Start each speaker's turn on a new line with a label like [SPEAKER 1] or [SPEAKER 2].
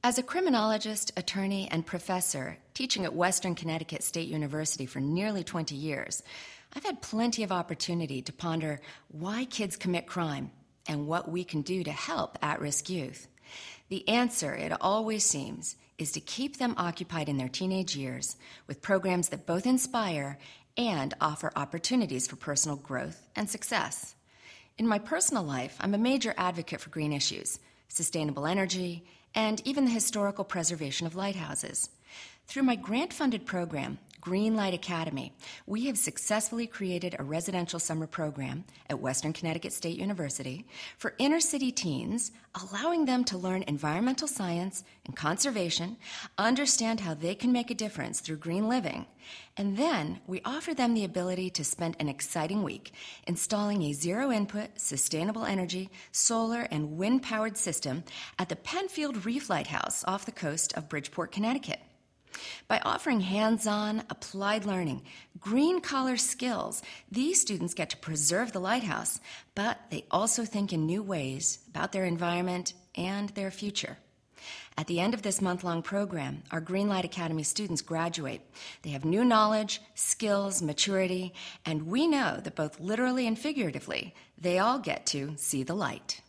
[SPEAKER 1] As a criminologist, attorney, and professor teaching at Western Connecticut State University for nearly 20 years, I've had plenty of opportunity to ponder why kids commit crime and what we can do to help at-risk youth. The answer, it always seems, is to keep them occupied in their teenage years with programs that both inspire and offer opportunities for personal growth and success. In my personal life, I'm a major advocate for green issues, sustainable energy, and even the historical preservation of lighthouses. Through my grant-funded program, Greenlight Academy, we have successfully created a residential summer program at Western Connecticut State University for inner-city teens, allowing them to learn environmental science and conservation, understand how they can make a difference through green living, and then we offer them the ability to spend an exciting week installing a zero-input, sustainable energy, solar, and wind-powered system at the Penfield Reef Lighthouse off the coast of Bridgeport, Connecticut. By offering hands-on, applied learning, green-collar skills, these students get to preserve the lighthouse, but they also think in new ways about their environment and their future. At the end of this month-long program, our Greenlight Academy students graduate. They have new knowledge, skills, maturity, and we know that both literally and figuratively, they all get to see the light.